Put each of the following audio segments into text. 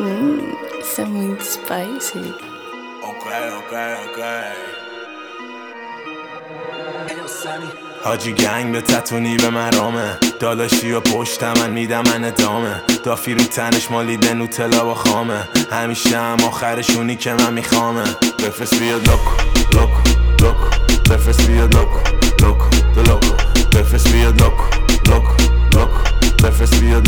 Something spicy. Okay. حاجی گنگ به تتونی به مرامه داداشی و پشت من میدم من ادامه دافی رو تنش مالیده نوتلا و خامه همیشه هم آخرشونی که من میخوامه بفرست بیاد لوکو بفرست بیاد لوکو بفرست بیاد لوکو بفرست بیاد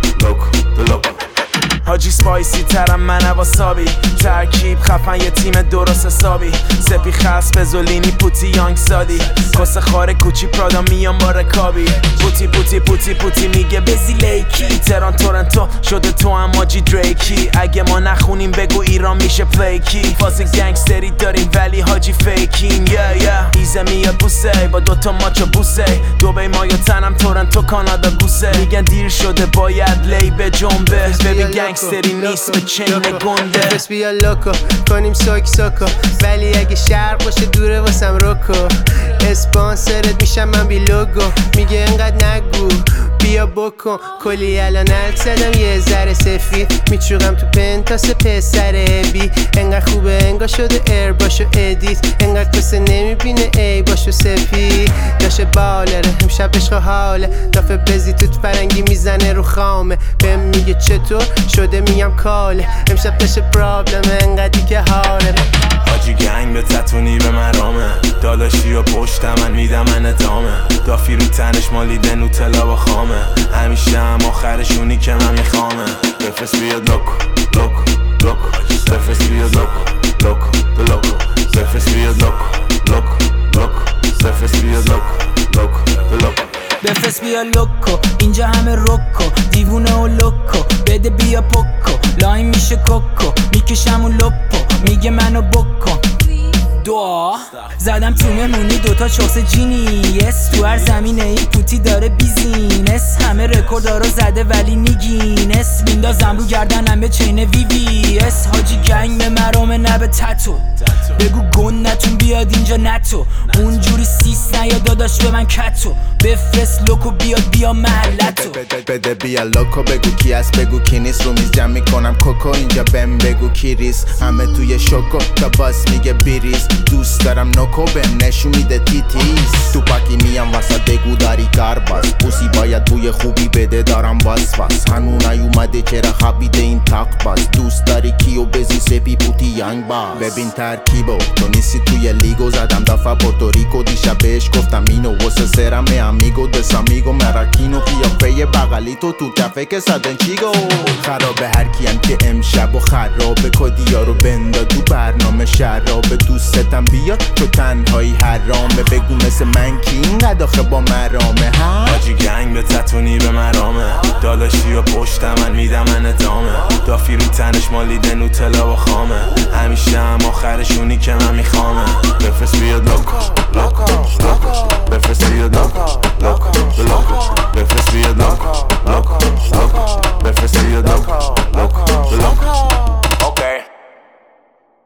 لوکو حاجی سپایسی ترم من واسابی ترکیب خفن یه تیم درست حسابی سپی خلص بزولینی پوتی یانگ سادی کس خاره کوچی پرادا میام با رکابی پوتی میگه بزی لیکی تهران تورنتو شده تو هم حاجی دریکی اگه ما نخونیم بگو ایران میشه پلیکی فاز گنگستری داریم ولی حاجی فیکینگ ایزه میاد بوسه با دوتا ماچو بوسه دوبی ما یا تنم تورنتو کانادا گوسه میگن دیر شده باید لی به جنبه ببین گنگستری نیست به چین گنده بس بیا لوکو کنیم سوکو ولی اگه شرق باشه دوره واسم روکو اسپانسرت میشم من بی لوگو میگه انقدر نگو بیا بکن کلی الان زدم یه ذره سفید میچوغم تو پنتاس پسر بی انقدر خوبه انگار شده ایر باشو ادیت انقدر کسه نمیبینه ای باشو سپی داشه بالره امشب عشق حاله دافه بزی توت فرنگی میزنه رو خامه بهم میگه چطور شده میگم کاله امشب داشه پرابلمه انقدری که حاله حاجی گنگ به تتونی به مرامه داداشی و پشت من میدم من ادامه دافی رو تنش مالیده نوتلا و خامه همیشه هم آخرشونی که من میخوامه بفرست بیاد لوکو بفرست بیاد لوکو بفرست بیاد لوکو بفرست بیاد لوکو بفرست بیا لوکو اینجا همه روکو دیوونه و لوکو بده بیا پوکو لاین میشه کوکو میکشم و لپو میگه منو بکن دعا زدم تو مهمونی دوتا چوس جینیس تو هر زمینه این پوتی داره بیزینس همه رکوردا رو زده ولی نیگینس میندازم رو گردنم به چین VVS حاجی گنگ به مرامه نه به تتو بگو گندتون بیاد اینجا نتو اونجوری سیس نیا داداش به من کتو بفرست لوکو بیاد بیا محلتو بده بیا لوکو بگو کی است بگو کی نیست رو میز جمع میکنم کوکو اینجا بهم بگو کی ریس همه توی شوکو تا باس میگه بیریز دوست دارم نوکو بهم نشون میده تیتیز تو پاکی میام واسه دگو داری کار باز پوسی باید بوی خوبی بده دارم واس هنون نیومده چرا خبیده این تاق باز دوست داری کیو بزی سپی پوتی یانگ باز ببین ترکیبو تو نیستی توی لیگو زدم دفعه پورتوریکو دیشب بهش گفتم اینو واسه سرم امیگو دسامیگو مراکینو قیافه بغلی تو کفه که صدن چیگو خرابه هر کیم که امشب و خرابه کدیا رو بندا تو برنامه شرابه دوستتم بیاد تو تنهایی حرامه بگو مثل من کی اینقدر آخه با مرامه حاجی گنگ به تتونی به مرامه داداشی و پشت من میدم من ادامه دافی رو تنش مالیده نوتلا و خامه همیشه هم آخرشونی که من میخوامه بفرست بیاد لوکو بفرست بیاد